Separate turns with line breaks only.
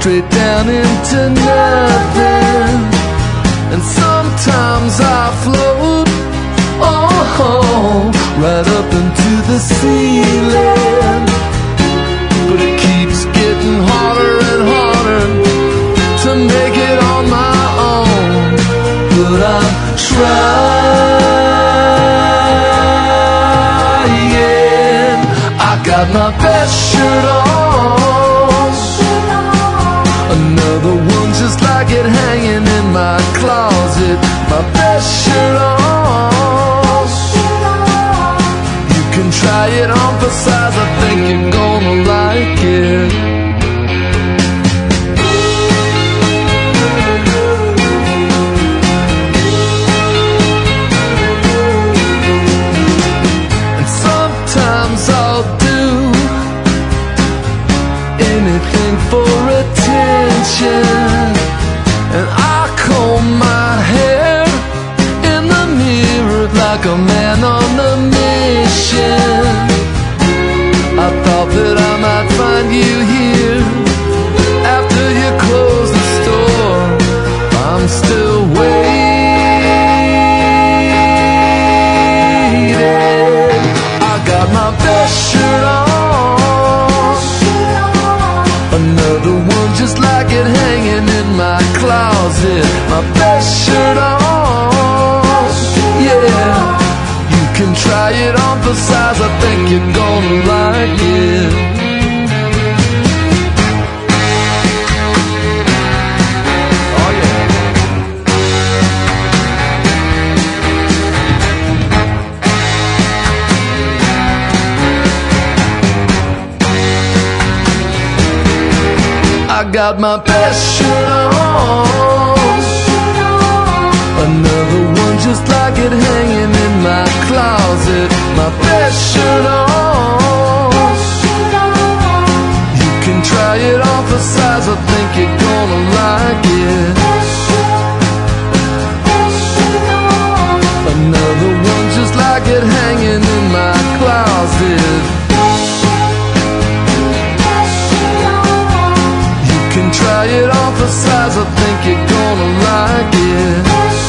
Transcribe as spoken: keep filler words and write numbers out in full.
straight down into nothing. And sometimes I float, oh, right up into the ceiling. But it keeps getting harder and harder to make it on my own. But I'm trying. I got my best shirt on, another one just like it hanging in my closet. My best shirt on, you can try it on for size, I think you're gonna like it. And sometimes I'll do anything for attention, and I comb my hair in the mirror like a man on a mission. I thought that I might find you here after you close the store. I'm still waiting. I got my best shirt on, another one just like it hanging in my closet. My best shirt on, yeah. You can try it on for size, I think you're gonna like it. Oh yeah. I got my best shirt on, another one just like it hanging in my closet. My best shirt on, you can try it on for size, I think you're gonna like it. Another one just like it hanging in my closet. You can try it on for size, I think you're gonna like it.